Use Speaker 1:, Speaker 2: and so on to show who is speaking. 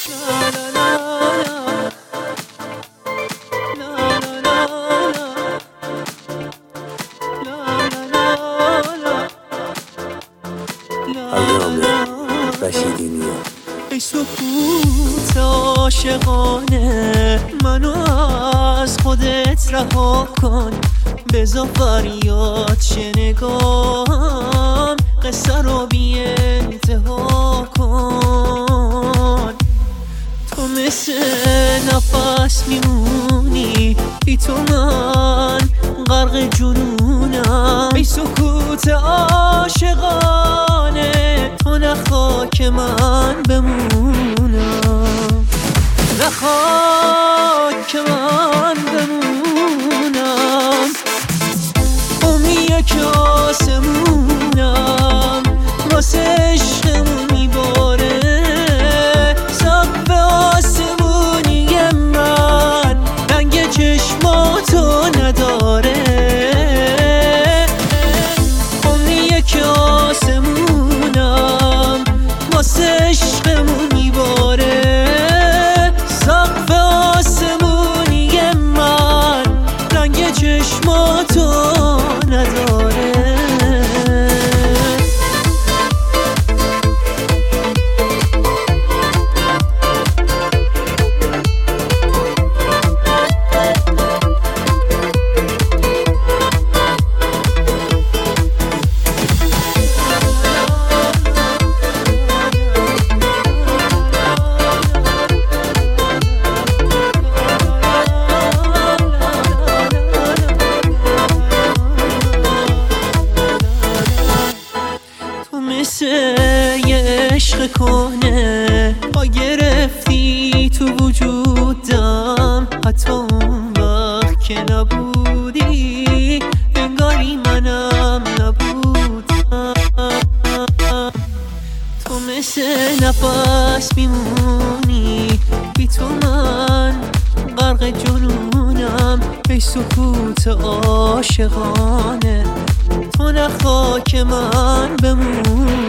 Speaker 1: ای سکوت عاشقانه منو از خودت رها کن، بذار فریاد شنگام قصه رو بی انتها کن. تو مثل نفس میمونی، بی تو من غرق جنونم. ای سکوت عاشقانه تو نخوا که من بمونم، نخوا که من بمونم. امیه که آسمونم واسه عشقمون میباره، سقف آسمونی من رنگ چشماتو نداره. امیه که آسمونم واسه عشقمون میباره، سقف آسمونی من رنگ چشماتو نداره. مثل یه عشق کنه پا گرفتی تو وجودم، حتی اون وقت که نبودی انگاری منم نبودم. تو مثل نفس میمونی، بی تو من غرق جنونم. ای سکوت عاشقانه تو نخوا که من بمونم،